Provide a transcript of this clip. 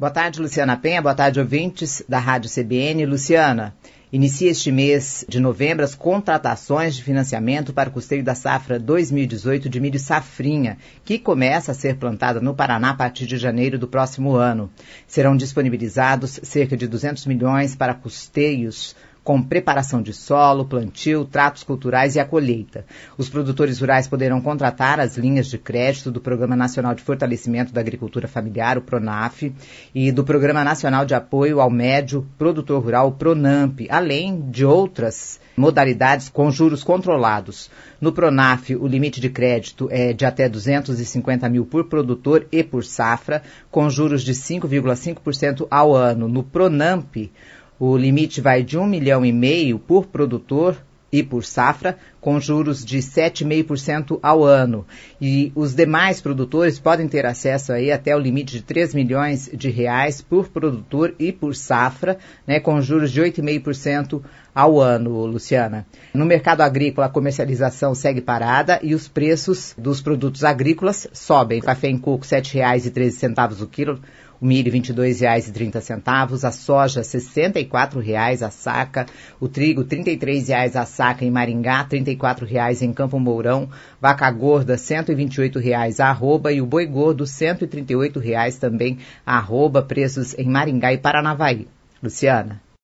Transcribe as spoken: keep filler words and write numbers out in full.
Boa tarde, Luciana Penha. Boa tarde, ouvintes da Rádio C B N. Luciana, inicia este mês de novembro as contratações de financiamento para o custeio da safra dois mil e dezoito de milho safrinha, que começa a ser plantada no Paraná a partir de janeiro do próximo ano. Serão disponibilizados cerca de duzentos milhões para custeios com preparação de solo, plantio, tratos culturais e a colheita. Os produtores rurais poderão contratar as linhas de crédito do Programa Nacional de Fortalecimento da Agricultura Familiar, o PRONAF, e do Programa Nacional de Apoio ao Médio Produtor Rural, o PRONAMP, além de outras modalidades com juros controlados. No PRONAF, o limite de crédito é de até duzentos e cinquenta mil por produtor e por safra, com juros de cinco vírgula cinco por cento ao ano. No PRONAMP, o limite vai de um milhão e meio por produtor e por safra, com juros de sete vírgula cinco por cento ao ano. E os demais produtores podem ter acesso aí até o limite de três milhões de reais por produtor e por safra, né, com juros de oito vírgula cinco por cento ao ano, Luciana. No mercado agrícola, a comercialização segue parada e os preços dos produtos agrícolas sobem. Café em coco, sete reais e treze centavos o quilo. O milho, vinte e dois reais e trinta centavos, a soja, sessenta e quatro reais a saca, o trigo, trinta e três reais a saca em Maringá, trinta e quatro reais em Campo Mourão, vaca gorda, cento e vinte e oito reais a arroba e o boi gordo, cento e trinta e oito reais também a arroba, preços em Maringá e Paranavaí. Luciana.